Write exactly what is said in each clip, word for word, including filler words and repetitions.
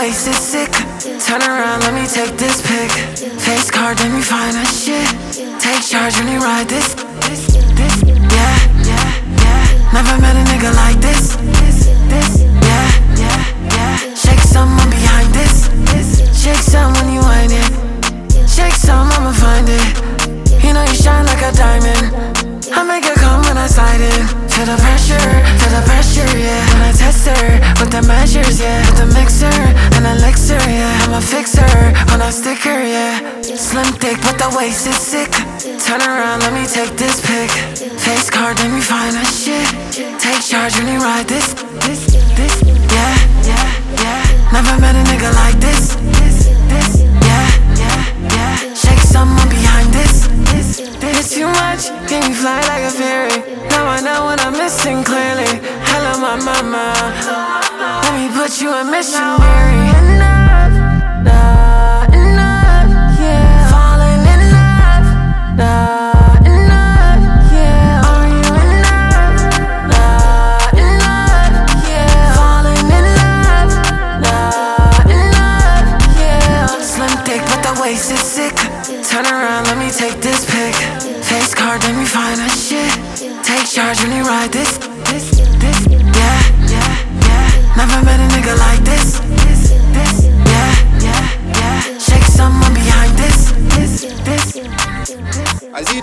waist is sick. Turn around, let me take this pic. Face card, let me find a shit. Take charge when you ride this. This, this, yeah, yeah, yeah. Never met a nigga like this. This, this, yeah, yeah, yeah. Shake someone behind this. Shake some when you wind it. Shake some, I'ma find it. You know you shine like a diamond. I make it come when I slide in. Feel the pressure, feel the pressure, yeah. When I test her with the measures, yeah. With the mixer and elixir, yeah. I'm a fixer on a sticker, yeah. Slim thick, but the waist is sick. Turn around, let me take this pic. Face card, let me find a shit. Take charge when you ride this. This, this, yeah, yeah, yeah. Never met a nigga like this. This, this, yeah, yeah, yeah. Shake someone behind this. This, this too much, can you fly like a fairy? Now I know when I'm missing clearly. Hello, my mama. Let me put you in missionary. Enough, nah, enough, yeah. Falling in love, nah, enough, yeah. Are you enough, nah, enough, yeah. Falling in love, nah, enough, yeah. Slim thick, but the waist is sick. Turn around, let me take this pic. Face card, let me find a shit. Take charge when you ride this. This, this, yeah, yeah, yeah. Never met a nigga like this. This, this, yeah, yeah, yeah. Shake someone behind this. This, this, I see,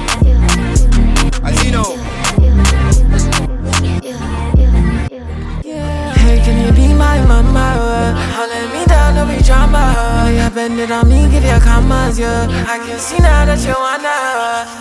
I see no. Hey, can you be my mama? Holding me down, no be drama. Yeah, bend it on me, give you commas, yeah. I can see now that you wanna.